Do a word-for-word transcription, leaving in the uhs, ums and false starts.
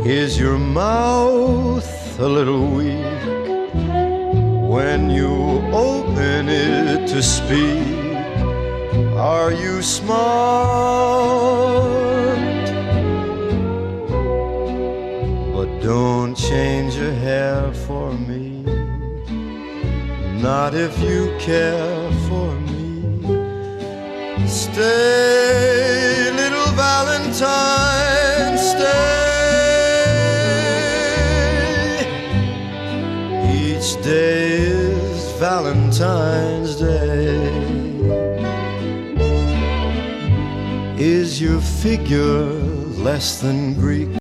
Is your mouth a little weak when you open it to speak? Are you smart? But don't change your hair for me, not if you care for me. Stay, little Valentine, stay. Each day is Valentine's Day. Is your figure less than Greek?